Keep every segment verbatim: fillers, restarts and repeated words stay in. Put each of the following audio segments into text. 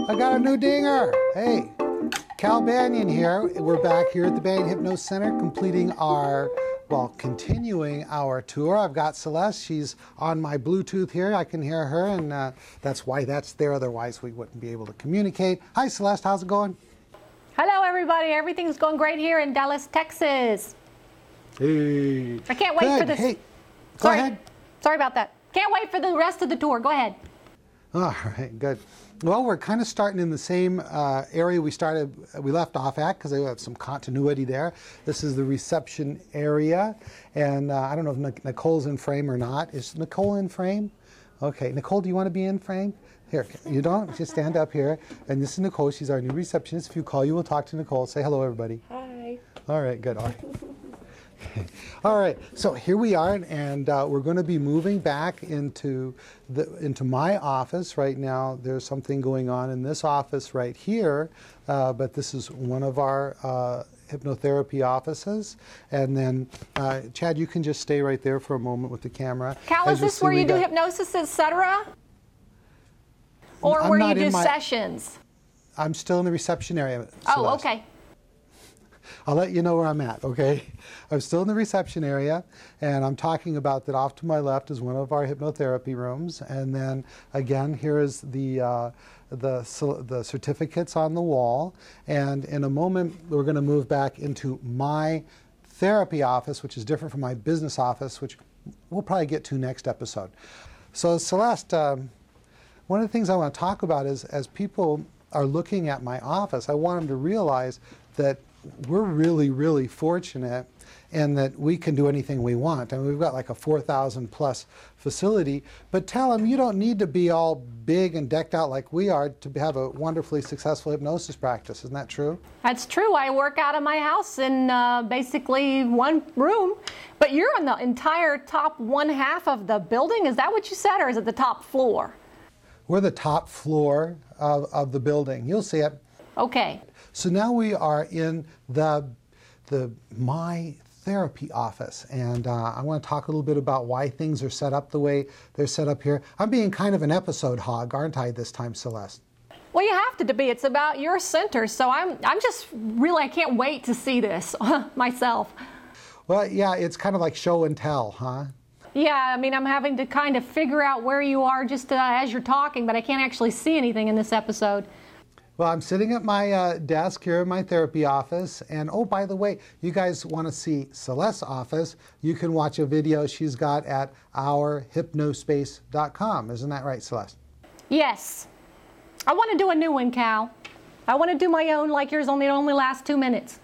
I got a new dinger. Hey, Cal Banyan here. We're back here at the Banyan Hypno Center completing our, well, continuing our tour. I've got Celeste. She's on my Bluetooth here. I can hear her, and uh, that's why that's there. Otherwise, we wouldn't be able to communicate. Hi, Celeste. How's it going? Hello, everybody. Everything's going great here in Dallas, Texas. Hey. I can't wait Good. for this. Hey, go Sorry. ahead. Sorry about that. Can't wait for the rest of the tour. Go ahead. All right, good. Well, we're kind of starting in the same uh, area we started, we left off at, because I have some continuity there. This is the reception area, and uh, I don't know if Nic- Nicole's in frame or not. Is Nicole in frame? Okay, Nicole, do you want to be in frame? Here, you don't? Just stand up here. And this is Nicole. She's our new receptionist. If you call, you will talk to Nicole. Say hello, everybody. Hi. All right, good. All right. All right, so here we are, and uh, we're going to be moving back into the into my office right now. There's something going on in this office right here, uh, but this is one of our uh, hypnotherapy offices. And then, uh, Chad, you can just stay right there for a moment with the camera. Cal, is this where you do hypnosis, et cetera? Or I'm where you not do in my- sessions? I'm still in the reception area. Oh, Celeste. okay. I'll let you know where I'm at, okay? I'm still in the reception area, and I'm talking about that off to my left is one of our hypnotherapy rooms. And then, again, here is the, uh, the, the certificates on the wall. And in a moment, we're going to move back into my therapy office, which is different from my business office, which we'll probably get to next episode. So, Celeste, um, one of the things I want to talk about is as people are looking at my office, I want them to realize that we're really, really fortunate in that we can do anything we want. I mean, we've got like a four thousand plus facility, but tell them you don't need to be all big and decked out like we are to have a wonderfully successful hypnosis practice. Isn't that true? That's true. I work out of my house in uh, basically one room, but you're on the entire top one half of the building. Is that what you said, or is it the top floor? We're the top floor of, of the building. You'll see it. Okay. So now we are in the, the My Therapy office, and uh, I want to talk a little bit about why things are set up the way they're set up here. I'm being kind of an episode hog, aren't I, this time, Celeste? Well, you have to be. It's about your center, so I'm, I'm just really, I can't wait to see this myself. Well, yeah, it's kind of like show and tell, huh? Yeah, I mean, I'm having to kind of figure out where you are just uh, as you're talking, but I can't actually see anything in this episode. Well, I'm sitting at my uh, desk here in my therapy office, and oh, by the way, you guys want to see Celeste's office, you can watch a video she's got at our hypnospace dot com. Isn't that right, Celeste? Yes. I want to do a new one, Cal. I want to do my own like yours, only it only lasts two minutes.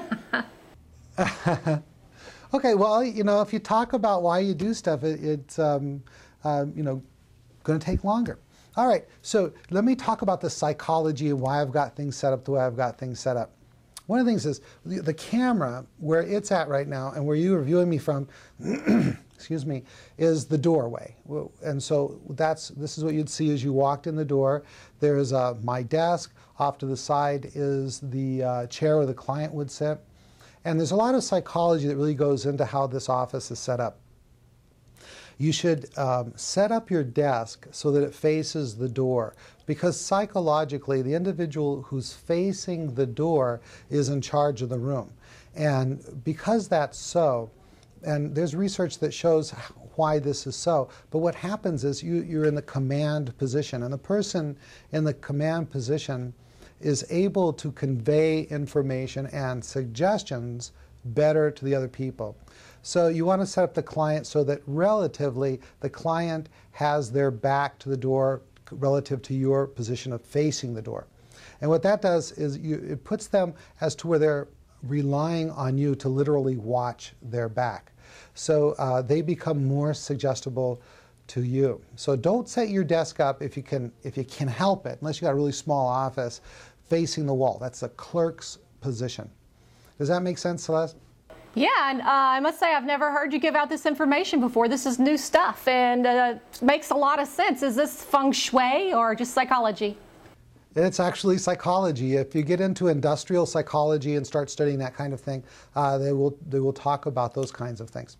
Okay, well, you know, if you talk about why you do stuff, it, it's, um, uh, you know, going to take longer. All right, so let me talk about the psychology and why I've got things set up the way I've got things set up. One of the things is the, the camera, where it's at right now and where you are viewing me from, excuse me, is the doorway. And so that's this is what you'd see as you walked in the door. There's uh, my desk. Off to the side is the uh, chair where the client would sit. And there's a lot of psychology that really goes into how this office is set up. You should um, set up your desk so that it faces the door, because psychologically the individual who's facing the door is in charge of the room. And because that's so, and there's research that shows why this is so, but what happens is you, you're in the command position, and the person in the command position is able to convey information and suggestions better to the other people. So you want to set up the client so that relatively the client has their back to the door relative to your position of facing the door. And what that does is you, it puts them as to where they're relying on you to literally watch their back. So uh, they become more suggestible to you. So don't set your desk up if you can, if you can help it, unless you got a really small office, facing the wall. That's the clerk's position. Does that make sense, Celeste? Yeah, and uh, I must say I've never heard you give out this information before. This is new stuff, and uh, makes a lot of sense. Is this feng shui or just psychology? It's actually psychology. If you get into industrial psychology and start studying that kind of thing, uh, they will they will talk about those kinds of things.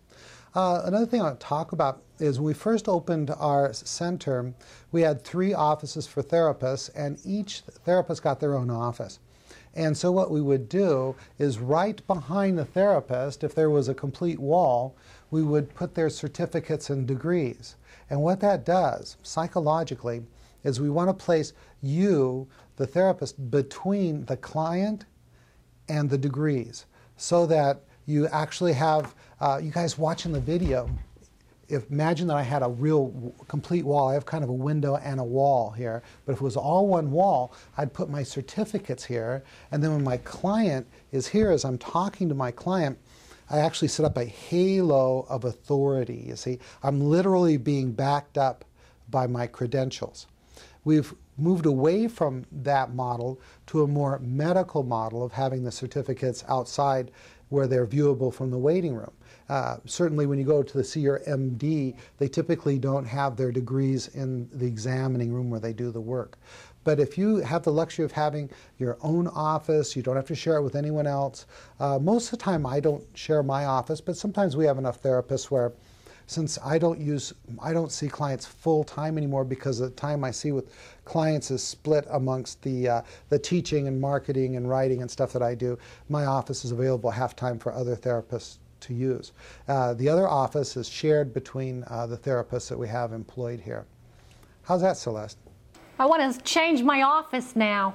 Uh, another thing I want to talk about is when we first opened our center, we had three offices for therapists, and each therapist got their own office. And so what we would do is right behind the therapist, if there was a complete wall, we would put their certificates and degrees. And what that does, psychologically, is we want to place you, the therapist, between the client and the degrees, so that you actually have, uh, you guys watching the video, if, imagine that I had a real w- complete wall. I have kind of a window and a wall here, but if it was all one wall, I'd put my certificates here, and then when my client is here, as I'm talking to my client, I actually set up a halo of authority. You see, I'm literally being backed up by my credentials. We've moved away from that model to a more medical model of having the certificates outside where they're viewable from the waiting room. Uh, certainly when you go to the see your M D, they typically don't have their degrees in the examining room where they do the work. But if you have the luxury of having your own office, you don't have to share it with anyone else. Uh, most of the time I don't share my office, but sometimes we have enough therapists where, since I don't use, I don't see clients full time anymore because the time I see with clients is split amongst the uh, the teaching and marketing and writing and stuff that I do. My office is available half time for other therapists to use. Uh, the other office is shared between uh, the therapists that we have employed here. How's that, Celeste? I want to change my office now.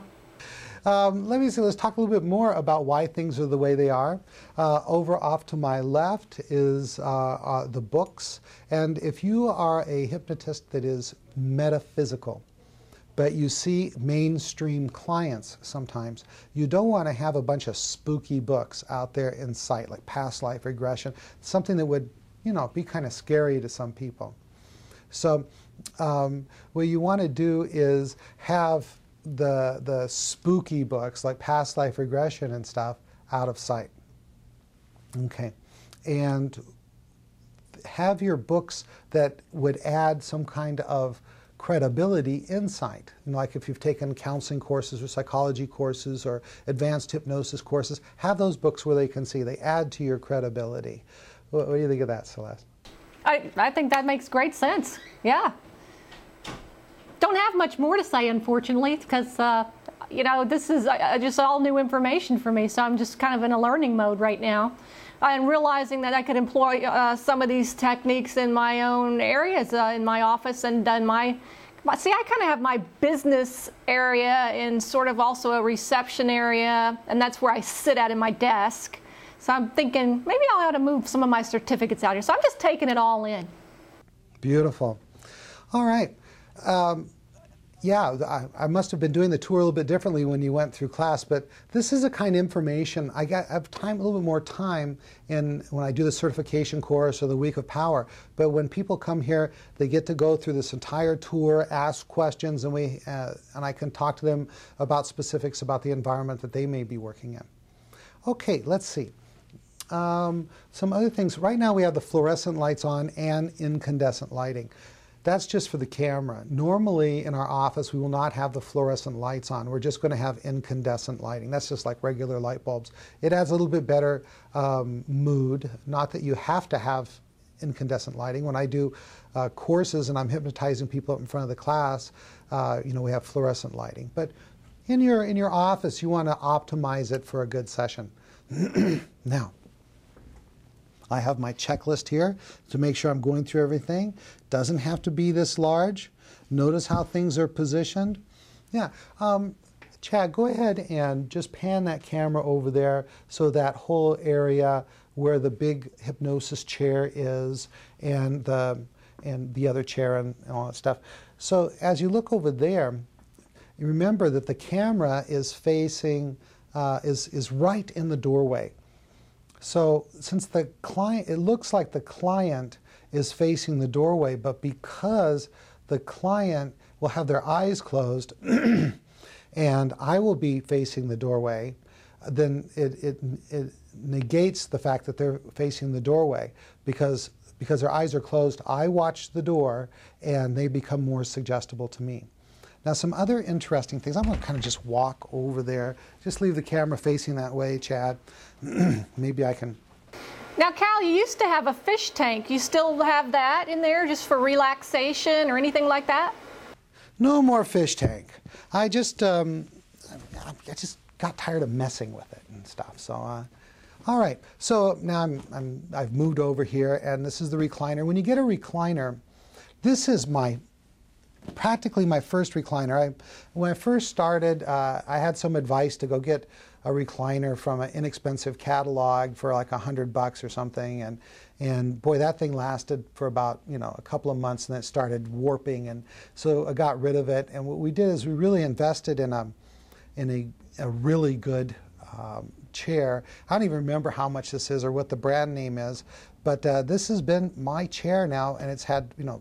Um, let me see, let's talk a little bit more about why things are the way they are. Uh, over off to my left is uh, uh, the books. And if you are a hypnotist that is metaphysical, but you see mainstream clients sometimes, you don't want to have a bunch of spooky books out there in sight, like past life regression, something that would, you know, be kind of scary to some people. So um, what you want to do is have the the spooky books like past life regression and stuff out of sight. Okay, and have your books that would add some kind of credibility in sight. You know, like if you've taken counseling courses or psychology courses or advanced hypnosis courses, have those books where they can see. They add to your credibility. What, what do you think of that, Celeste? I, I think that makes great sense. Yeah. Don't have much more to say, unfortunately, because, uh, you know, this is uh, just all new information for me, so I'm just kind of in a learning mode right now. And realizing that I could employ uh, some of these techniques in my own areas, uh, in my office, and in my, see, I kind of have my business area in sort of also a reception area, and that's where I sit at in my desk. So I'm thinking maybe I'll have to move some of my certificates out here. So I'm just taking it all in. Beautiful. All right. Um, yeah, I, I must have been doing the tour a little bit differently when you went through class, but this is the kind of information I got. I have time, a little bit more time in when I do the certification course or the Week of Power. But when people come here, they get to go through this entire tour, ask questions, and we uh, and I can talk to them about specifics about the environment that they may be working in. Okay, let's see. Um, some other things. Right now we have the fluorescent lights on and incandescent lighting. That's just for the camera. Normally in our office we will not have the fluorescent lights on. We're just going to have incandescent lighting. That's just like regular light bulbs. It adds a little bit better um, mood. Not that you have to have incandescent lighting. When I do uh, courses and I'm hypnotizing people up in front of the class, uh, you know, we have fluorescent lighting. But in your, in your office you want to optimize it for a good session. Now, I have my checklist here to make sure I'm going through everything. Doesn't have to be this large. Notice how things are positioned. Yeah, um, Chad, go ahead and just pan that camera over there so that whole area where the big hypnosis chair is and the, and the other chair and, and all that stuff. So as you look over there, you remember that the camera is facing, uh, is, is right in the doorway. So since the client, it looks like the client is facing the doorway, but because the client will have their eyes closed and I will be facing the doorway, then it, it, it negates the fact that they're facing the doorway because, because their eyes are closed, I watch the door and they become more suggestible to me. Now some other interesting things, I'm going to kind of just walk over there, just leave the camera facing that way, Chad. Maybe I can Now, Cal, you used to have a fish tank. You still have that in there just for relaxation or anything like that? No more fish tank. I just, um, I just got tired of messing with it and stuff. So, uh, all right. So now I'm, I'm, I've moved over here, and this is the recliner. When you get a recliner, this is my practically my first recliner. I, when I first started, uh, I had some advice to go get a recliner from an inexpensive catalog for like a hundred bucks or something, and and boy, that thing lasted for about you know a couple of months, and then it started warping, and so I got rid of it. And what we did is we really invested in a in a, a really good um, chair. I don't even remember how much this is or what the brand name is, but uh, this has been my chair now, and it's had you know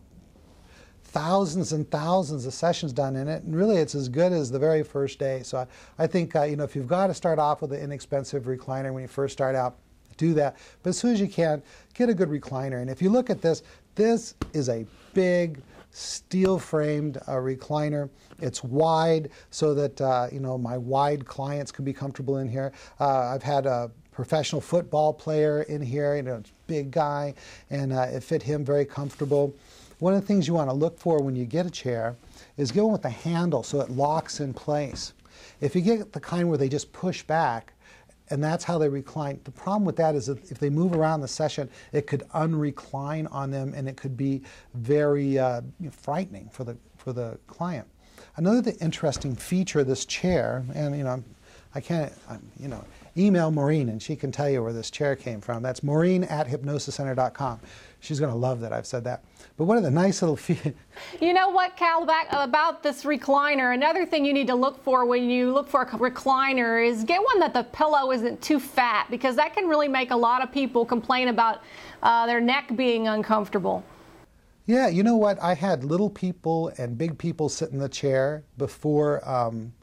thousands and thousands of sessions done in it, and really it's as good as the very first day. So I, I think uh, you know if you've got to start off with an inexpensive recliner when you first start out, do that. But as soon as you can, get a good recliner. And if you look at this, this is a big steel-framed uh, recliner. It's wide so that uh, you know my wide clients can be comfortable in here. Uh, I've had a professional football player in here, you know, big guy, and uh, it fit him very comfortable. One of the things you want to look for when you get a chair is get one with a handle so it locks in place. If you get the kind where they just push back, and that's how they recline, the problem with that is that if they move around the session, it could unrecline on them, and it could be very uh, frightening for the, for the client. Another interesting feature of this chair, and you know, I can't, you know, email Maureen and she can tell you where this chair came from. That's Maureen at hypnosis center dot com. She's going to love that I've said that. But one of the nice little features. You know what, Cal, back about this recliner, another thing you need to look for when you look for a recliner is get one that the pillow isn't too fat, because that can really make a lot of people complain about uh, their neck being uncomfortable. Yeah, you know what? I had little people and big people sit in the chair before um,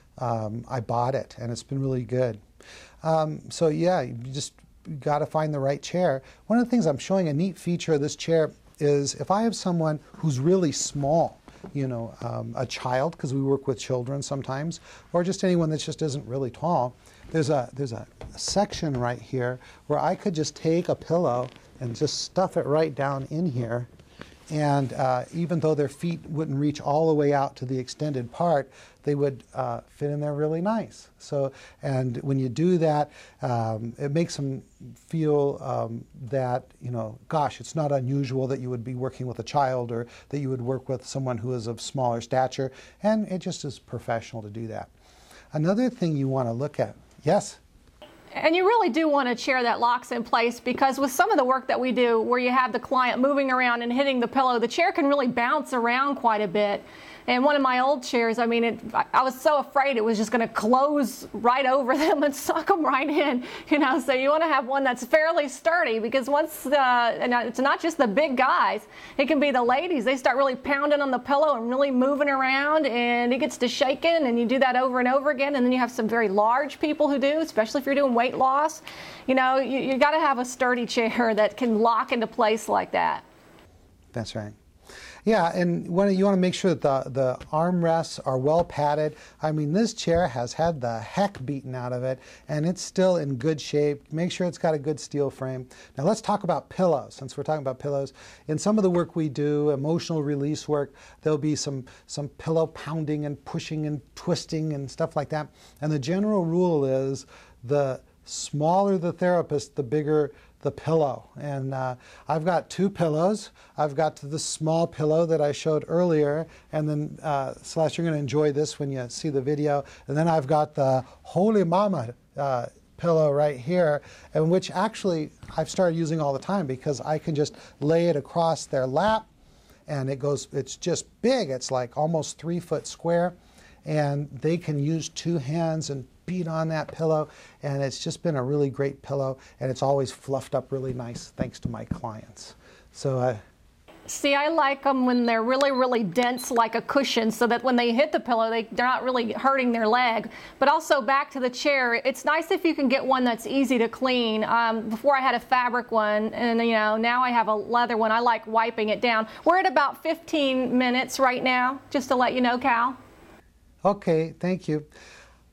um, I bought it, and it's been really good. Um, so yeah, you just got to find the right chair. One of the things I'm showing, a neat feature of this chair, is if I have someone who's really small, you know, um, a child, because we work with children sometimes, or just anyone that just isn't really tall, there's a there's a, a section right here where I could just take a pillow and just stuff it right down in here. And uh, even though their feet wouldn't reach all the way out to the extended part, they would uh, fit in there really nice. So, and when you do that, um, it makes them feel um, that, you know, gosh, it's not unusual that you would be working with a child or that you would work with someone who is of smaller stature, and it just is professional to do that. Another thing you want to look at, yes? And you really do want a chair that locks in place, because with some of the work that we do where you have the client moving around and hitting the pillow, the chair can really bounce around quite a bit. And one of my old chairs, I mean, it, I was so afraid it was just going to close right over them and suck them right in, you know. So you want to have one that's fairly sturdy, because once, uh, and it's not just the big guys, it can be the ladies. They start really pounding on the pillow and really moving around, and it gets to shaking, and you do that over and over again. And then you have some very large people who do, especially if you're doing weight loss. You know, you, you got to have a sturdy chair that can lock into place like that. That's right. Yeah, and you want to make sure that the, the armrests are well padded. I mean, this chair has had the heck beaten out of it, and it's still in good shape. Make sure it's got a good steel frame. Now let's talk about pillows, since we're talking about pillows. In some of the work we do, emotional release work, there'll be some, some pillow pounding and pushing and twisting and stuff like that. And the general rule is the smaller the therapist, the bigger the pillow. And uh, I've got two pillows. I've got the small pillow that I showed earlier, and then uh, Celeste, you're going to enjoy this when you see the video. And then I've got the Holy Mama uh, pillow right here, and which actually I've started using all the time, because I can just lay it across their lap, and it goes, it's just big. It's like almost three foot square, and they can use two hands and beat on that pillow, and it's just been a really great pillow, and it's always fluffed up really nice thanks to my clients. So uh, see, I like them when they're really, really dense, like a cushion, so that when they hit the pillow, they, they're not really hurting their leg. But also back to the chair, it's nice if you can get one that's easy to clean. Um, before I had a fabric one, and you know, now I have a leather one. I like wiping it down. We're at about fifteen minutes right now, just to let you know, Cal. Okay, thank you.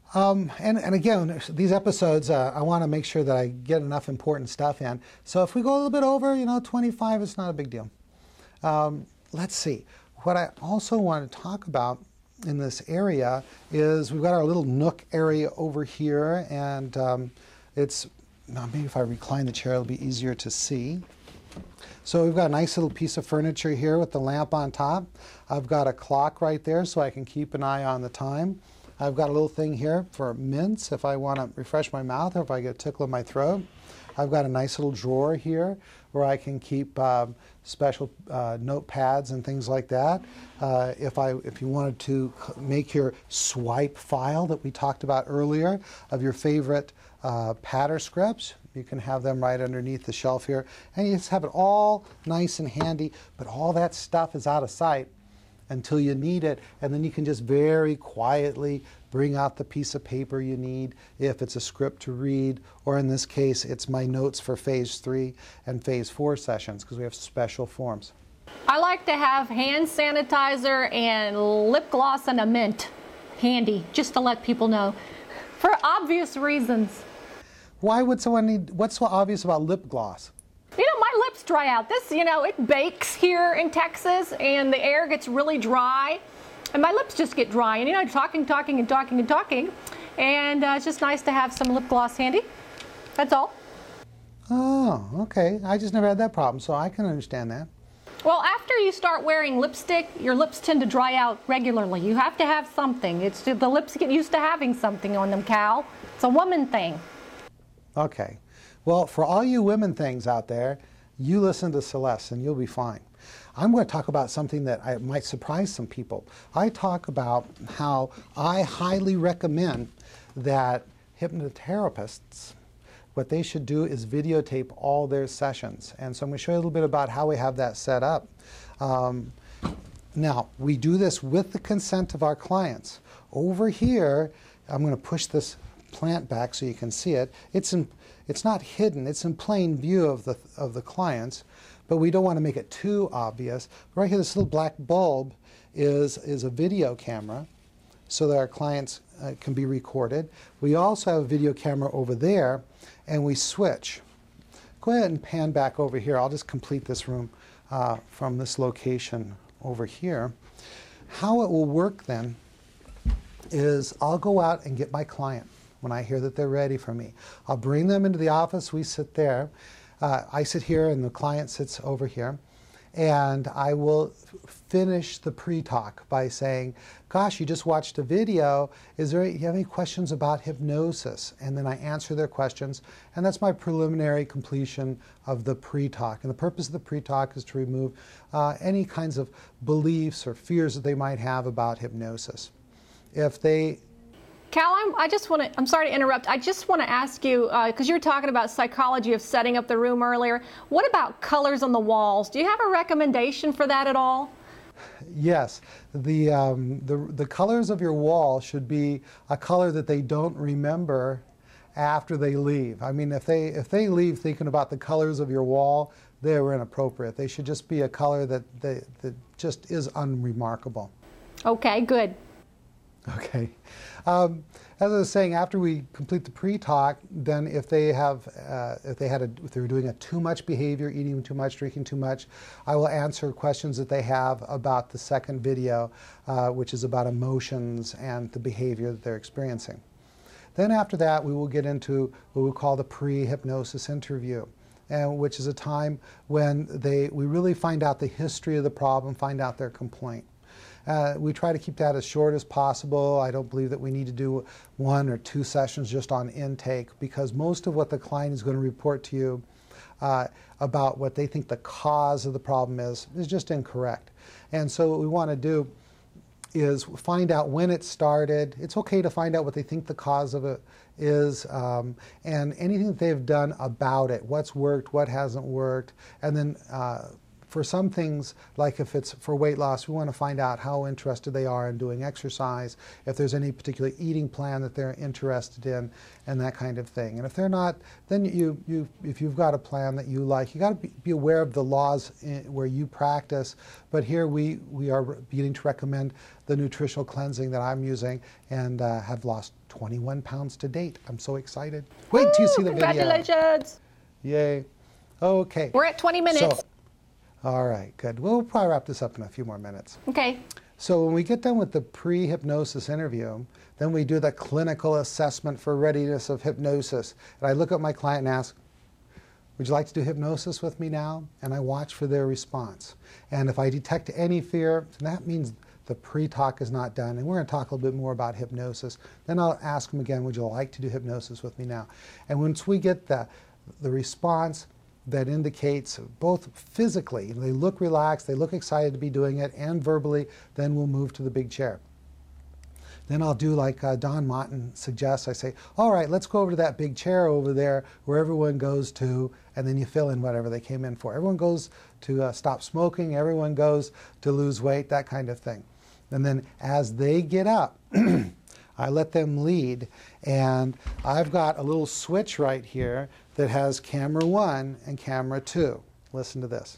Um, and, and again, these episodes, uh, I want to make sure that I get enough important stuff in. So if we go a little bit over, you know, twenty-five, it's not a big deal. Um, let's see. What I also want to talk about in this area is we've got our little nook area over here, and um, it's, now maybe if I recline the chair, it'll be easier to see. So we've got a nice little piece of furniture here with the lamp on top. I've got a clock right there so I can keep an eye on the time. I've got a little thing here for mints if I want to refresh my mouth or if I get a tickle in my throat. I've got a nice little drawer here where I can keep um, special uh, notepads and things like that. Uh, if I, if you wanted to make your swipe file that we talked about earlier of your favorite uh, patter scripts, you can have them right underneath the shelf here. And you just have it all nice and handy, but all that stuff is out of sight until you need it, and then you can just very quietly bring out the piece of paper you need if it's a script to read, or in this case, it's my notes for phase three and phase four sessions because we have special forms. I like to have hand sanitizer and lip gloss and a mint handy, just to let people know, for obvious reasons. Why would someone need, what's so obvious about lip gloss? You know, my lips dry out. This, you know, it bakes here in Texas and the air gets really dry and my lips just get dry. And, you know, talking, talking, and talking, and talking. And uh, it's just nice to have some lip gloss handy. That's all. Oh, okay. I just never had that problem, so I can understand that. Well, after you start wearing lipstick, your lips tend to dry out regularly. You have to have something. It's the lips get used to having something on them, Cal. It's a woman thing. Okay. Well, for all you women things out there, you listen to Celeste and you'll be fine. I'm going to talk about something that I, might surprise some people. I talk about how I highly recommend that hypnotherapists, what they should do is videotape all their sessions. And so I'm going to show you a little bit about how we have that set up. Um, now, we do this with the consent of our clients. Over here, I'm going to push this plant back so you can see it. It's in It's not hidden, it's in plain view of the, of the clients, but we don't want to make it too obvious. Right here, this little black bulb is, is a video camera so that our clients uh, can be recorded. We also have a video camera over there, and we switch. Go ahead and pan back over here. I'll just complete this room uh, from this location over here. How it will work then is I'll go out and get my client when I hear that they're ready for me. I'll bring them into the office, we sit there. Uh, I sit here and the client sits over here. And I will finish the pre-talk by saying, gosh, you just watched a video. Is there, you have any questions about hypnosis? And then I answer their questions. And that's my preliminary completion of the pre-talk. And the purpose of the pre-talk is to remove uh, any kinds of beliefs or fears that they might have about hypnosis. If they Cal, I'm, I just want to, I'm sorry to interrupt. I just want to ask you, because uh, you were talking about psychology of setting up the room earlier. What about colors on the walls? Do you have a recommendation for that at all? Yes. The, um, the, the colors of your wall should be a color that they don't remember after they leave. I mean, if they, if they leave thinking about the colors of your wall, they were inappropriate. They should just be a color that, they, that just is unremarkable. Okay, good. Okay. Um, as I was saying, after we complete the pre-talk, then if they have, uh, if they had, a, if they were doing a too much behavior, eating too much, drinking too much, I will answer questions that they have about the second video, uh, which is about emotions and the behavior that they're experiencing. Then after that, we will get into what we call the pre-hypnosis interview, and which is a time when they, we really find out the history of the problem, find out their complaint. Uh, we try to keep that as short as possible. I don't believe that we need to do one or two sessions just on intake, because most of what the client is going to report to you uh, about what they think the cause of the problem is is just incorrect. And so what we want to do is find out when it started. It's okay to find out what they think the cause of it is, um, and anything that they've done about it, what's worked, what hasn't worked, and then uh, for some things, like if it's for weight loss, we want to find out how interested they are in doing exercise, if there's any particular eating plan that they're interested in, and that kind of thing. And if they're not, then you, you if you've got a plan that you like, you got to be, be aware of the laws in, where you practice. But here we, we are beginning to recommend the nutritional cleansing that I'm using, and uh, have lost twenty-one pounds to date. I'm so excited. Wait till you see the video. Congratulations. Yay. Okay. We're at twenty minutes. So, all right, good. We'll probably wrap this up in a few more minutes. Okay. So when we get done with the pre-hypnosis interview, then we do the clinical assessment for readiness of hypnosis. And I look at my client and ask, would you like to do hypnosis with me now? And I watch for their response. And if I detect any fear, that means the pre-talk is not done. And we're going to talk a little bit more about hypnosis. Then I'll ask them again, would you like to do hypnosis with me now? And once we get the, the response that indicates both physically, they look relaxed, they look excited to be doing it, and verbally, then we'll move to the big chair. Then I'll do like uh, Don Martin suggests. I say, all right, let's go over to that big chair over there where everyone goes to, and then you fill in whatever they came in for. Everyone goes to uh, stop smoking, everyone goes to lose weight, that kind of thing. And then as they get up, I let them lead, and I've got a little switch right here that has camera one and camera two. Listen to this.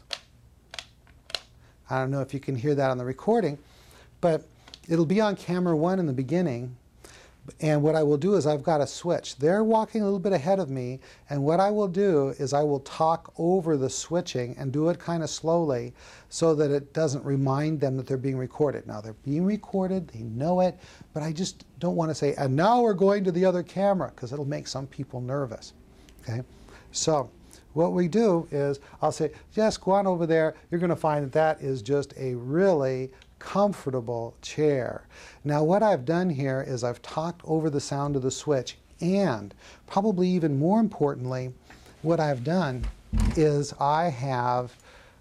I don't know if you can hear that on the recording, but it'll be on camera one in the beginning, and what I will do is I've got a switch. They're walking a little bit ahead of me, and what I will do is I will talk over the switching and do it kind of slowly so that it doesn't remind them that they're being recorded. Now they're being recorded, they know it, but I just don't want to say, and now we're going to the other camera, because it'll make some people nervous. Okay, so what we do is I'll say, yes, go on over there. You're going to find that that is just a really comfortable chair. Now what I've done here is I've talked over the sound of the switch, and probably even more importantly, what I've done is I have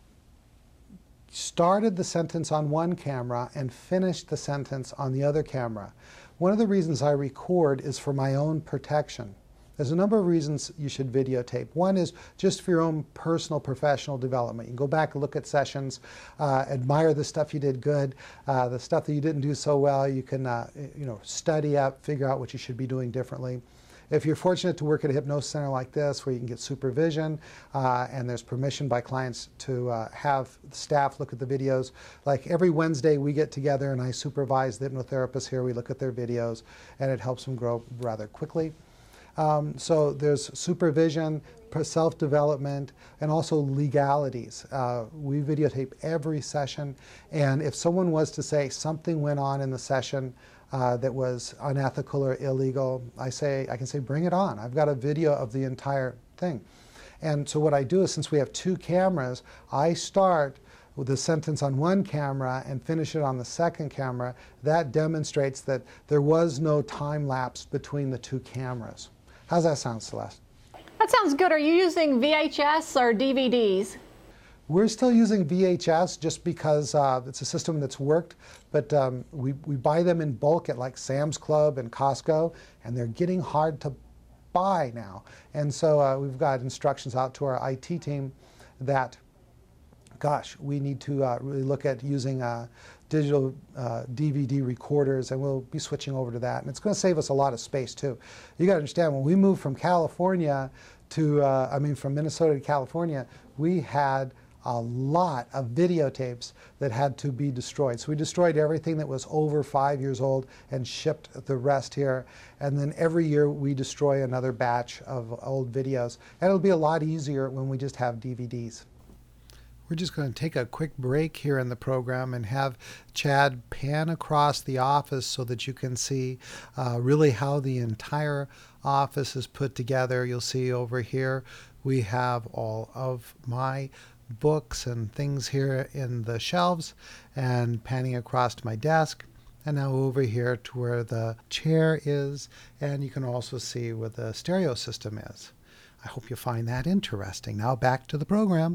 started the sentence on one camera and finished the sentence on the other camera. One of the reasons I record is for my own protection. There's a number of reasons you should videotape. One is just for your own personal professional development. You can go back and look at sessions, uh, admire the stuff you did good, uh, the stuff that you didn't do so well. You can uh, you know, study up, figure out what you should be doing differently. If you're fortunate to work at a hypnosis center like this, where you can get supervision uh, and there's permission by clients to uh, have staff look at the videos, like every Wednesday we get together and I supervise the hypnotherapists here. We look at their videos and it helps them grow rather quickly. Um, so there's supervision, self-development, and also legalities. Uh, we videotape every session, and if someone was to say something went on in the session uh, that was unethical or illegal, I say, I can say, bring it on. I've got a video of the entire thing. And so what I do is, since we have two cameras, I start with the sentence on one camera and finish it on the second camera. That demonstrates that there was no time lapse between the two cameras. How's that sound, Celeste? That sounds good. Are you using V H S or D V Ds? We're still using V H S just because uh, it's a system that's worked, but um, we, we buy them in bulk at like Sam's Club and Costco, and they're getting hard to buy now. And so uh, we've got instructions out to our I T team that, gosh, we need to uh, really look at using uh, digital uh, D V D recorders, and we'll be switching over to that. And it's going to save us a lot of space, too. You got to understand, when we moved from California to, uh, I mean, from Minnesota to California, we had a lot of videotapes that had to be destroyed. So we destroyed everything that was over five years old and shipped the rest here. And then every year we destroy another batch of old videos. And it'll be a lot easier when we just have D V Ds. We're just going to take a quick break here in the program and have Chad pan across the office so that you can see uh, really how the entire office is put together. You'll see over here we have all of my books and things here in the shelves, and panning across to my desk, and now over here to where the chair is, and you can also see where the stereo system is. I hope you find that interesting. Now back to the program.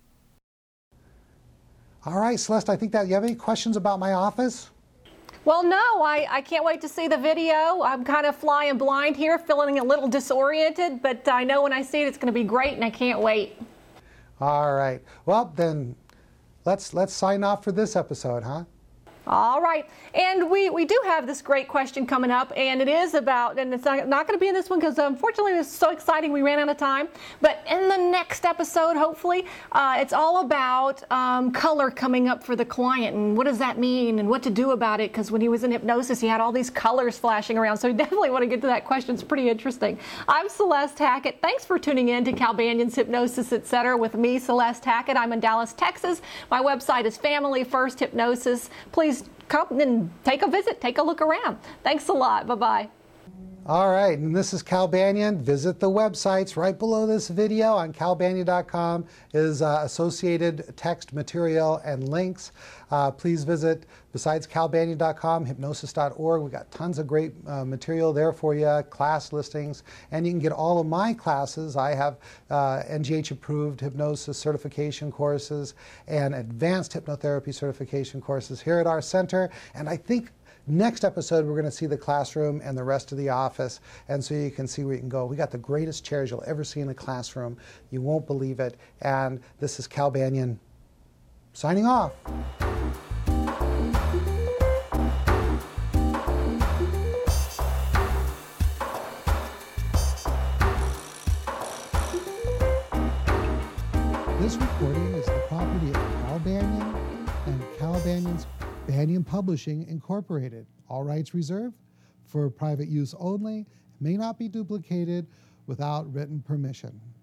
All right, Celeste, I think that you have any questions about my office? Well, no, I, I can't wait to see the video. I'm kind of flying blind here, feeling a little disoriented, but I know when I see it, it's going to be great, and I can't wait. All right. Well, then, let's let's sign off for this episode, huh? All right, and we, we do have this great question coming up, and it is about, and it's not, not going to be in this one because unfortunately it's so exciting we ran out of time, but in the next episode, hopefully, uh, it's all about um, color coming up for the client, and what does that mean, and what to do about it, because when he was in hypnosis, he had all these colors flashing around, so we definitely want to get to that question. It's pretty interesting. I'm Celeste Hackett. Thanks for tuning in to Cal Banyan's Hypnosis, et cetera with me, Celeste Hackett. I'm in Dallas, Texas. My website is Family First Hypnosis. Please come and take a visit, take a look around. Thanks a lot. Bye-bye. All right, and this is Cal Banyan. Visit the websites right below this video on cal banyan dot com is uh, associated text material and links. Uh, please visit, besides cal banyan dot com, hypnosis dot org. We've got tons of great uh, material there for you, class listings, and you can get all of my classes. I have uh, N G H-approved hypnosis certification courses and advanced hypnotherapy certification courses here at our center, and I think next episode, we're going to see the classroom and the rest of the office, and so you can see where you can go. We got the greatest chairs you'll ever see in a classroom. You won't believe it. And this is Cal Banyan signing off. This recording is the property of Cal Banyan and Cal Banyan's Banyan Publishing Incorporated. All rights reserved for private use only. May not be duplicated without written permission.